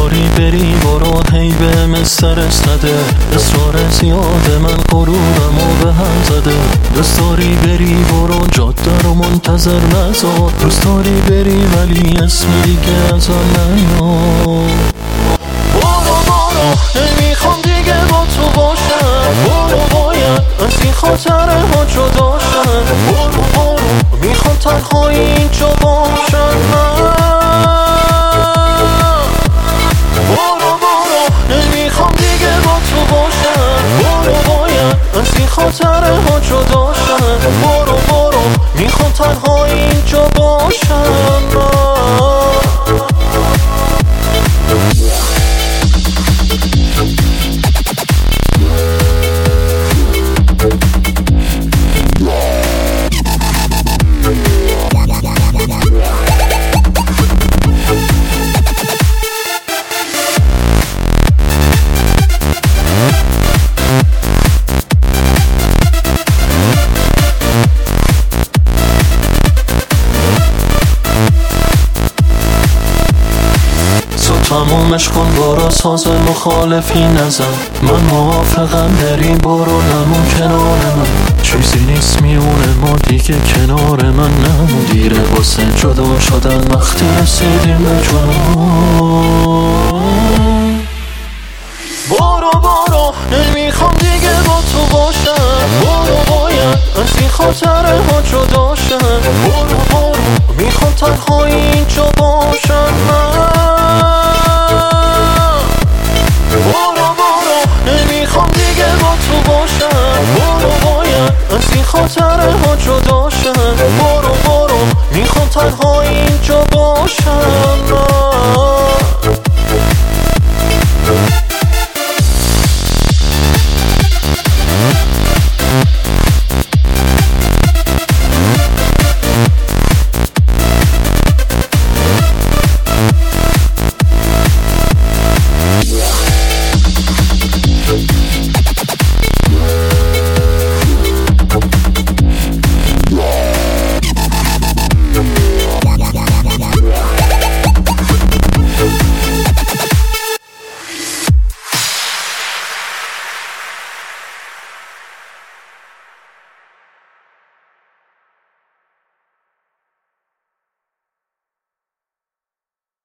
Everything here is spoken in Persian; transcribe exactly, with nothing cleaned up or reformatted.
داری بری برو، هی به مسترس نده، اصرار زیاد من غرورمو به هم زده. دوست داری بری برو، جاده رو منتظر نذار، دوست داری بری ولی اسمی دیگه از آن نیار. برو برو نمیخوام دیگه با تو باشم، برو باید از این خاطره ها جدا شم. برو برو میخوام تنهایی اینجا باشم من. برو برو نمیخوام دیگه با تو باشم، برو باید از این خاطره ها جدا شم. برو برو میخوام تنهایی اینجا باشم من. تمومش کن برو، ساز مخالفی نزن، من موافقم بریم برو نمون کنار من. چیزی نیست میونه ما دیگه کنار من نمون، دیره واسه جدا شدن وقتی رسیدیم به جنون. برو برو نمیخوام دیگه با تو باشم، برو باید از این خاطره ها جدا شم. برو برو میخوام تنهایی اینجا باشم من. برو برو نمیخوام دیگه با تو باشم، برو باید از این خاطره ها جدا شم. برو برو میخوام تنها اینجا باشم.